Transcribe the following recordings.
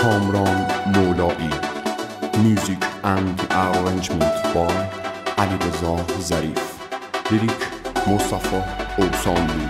کامران مولایی. Music and arrangement by علیرضا ظریف. لیریک مصطفی اوسانلو.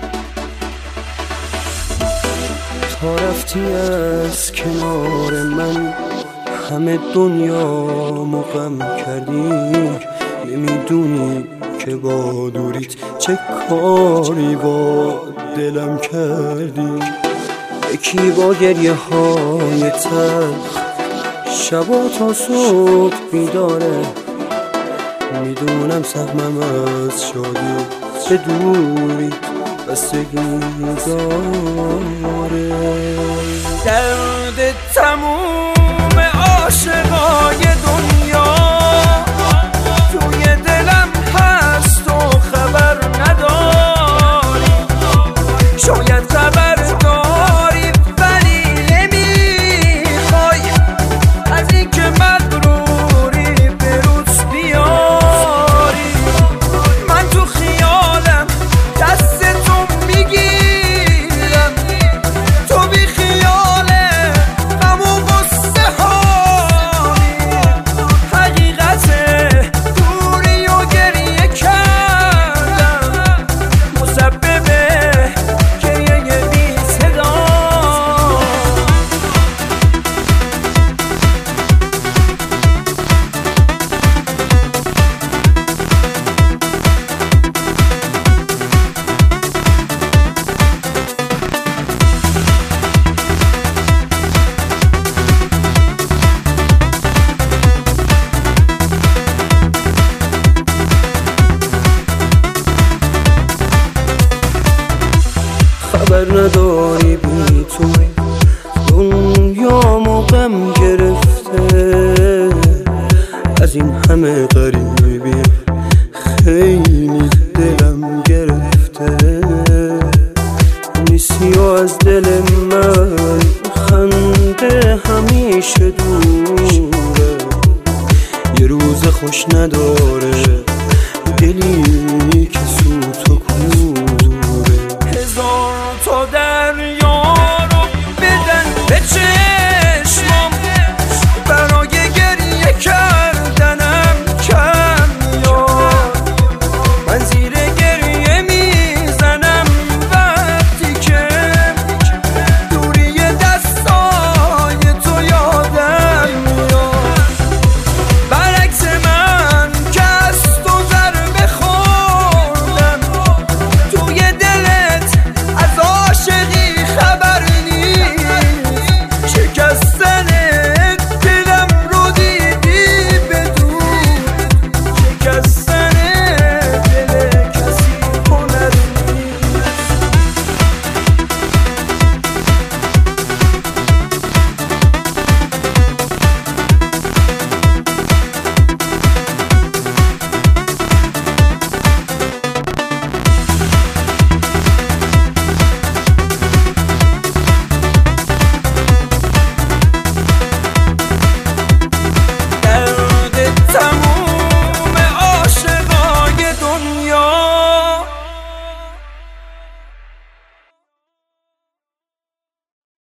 تا رفتی از کنار من همه دنیا غم کردی، نمیدونی که با دوریت چه کاری با دلم کردی. یکی با گریه های تلخ شبا تا صبح بیداره، میدونم سهمم از شادی به دوری بستگی داره. درد تموم عاشقای دنیا توی دلم هست و خبر نداری. شاید خبر داری ولی نمیخوای از این که مغروری به روز بیاری. من تو خیالم دستتو میگیرم، تو بی خیاله غم و غصه هایی. حقیقته دوری و گریه کردم، مسبب گریه بی صدا. خبر نداری بی تو دنیامو غم گرفته، از این همه غریبی خیلی دلم گرفته. نیستی و از دل من خنده همیشه دوره، یه روز خوش نداره دلی